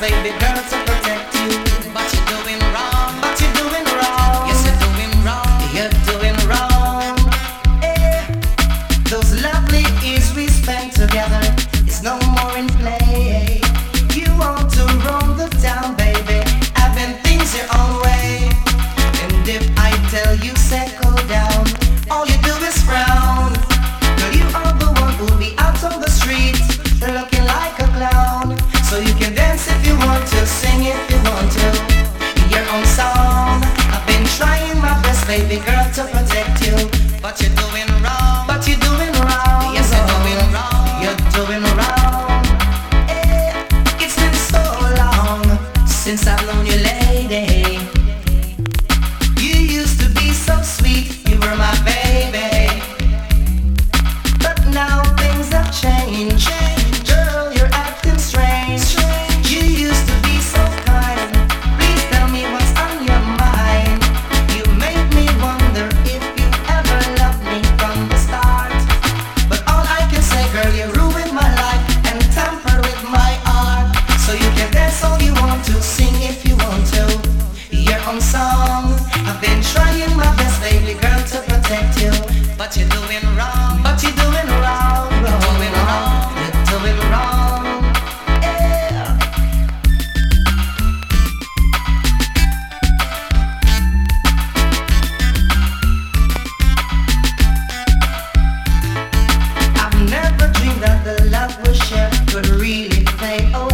baby girl, to protect you. But you're doing wrong. But you're doing wrong. Yes, you're doing wrong. You're doing wrong. Eh. Those lovely years we spent together is no more in play. You want to roam the town, baby, having things your own way. And if I tell you settle down, all you do is frown. Girl, you are the one who'll be out on the street looking like a clown. So you can dance if you want to, sing if you want to, your own song. I've been trying my best, baby girl, to protect you, but you're doing wrong. But you're doing wrong. Yes, you're doing wrong. You're doing wrong. Eh, it's been so long since I've known you, lady. You used to be so sweet, you were my baby. But now things have changed. Girl, you're acting strange. You used to be so kind. Please tell me what's on your mind. You make me wonder if you ever loved me from the start. But all I can say, girl, you ruined my life and tampered with my art. So you can dance all you want to, sing if you want to, your own song. I've been trying my best, baby girl, to protect you, but you're doing wrong. But you're doing wrong. You're doing wrong. You're doing wrong. Yeah. I've never dreamed that the love we shared would really fade away.